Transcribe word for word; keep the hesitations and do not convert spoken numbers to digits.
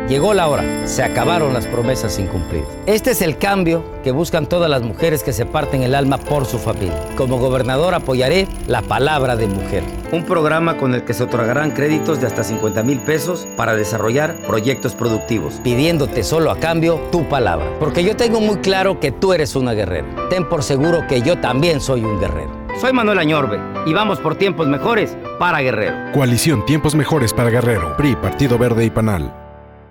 Llegó la hora, se acabaron las promesas incumplidas. Este es el cambio que buscan todas las mujeres que se parten el alma por su familia. Como gobernador apoyaré la palabra de mujer. Un programa con el que se otorgarán créditos de hasta cincuenta mil pesos para desarrollar proyectos productivos, pidiéndote solo a cambio tu palabra. Porque yo tengo muy claro que tú eres una guerrera. Ten por seguro que yo también soy un guerrero. Soy Manuel Añorbe y vamos por tiempos mejores para Guerrero. Coalición Tiempos Mejores para Guerrero. P R I, Partido Verde y P A N A L.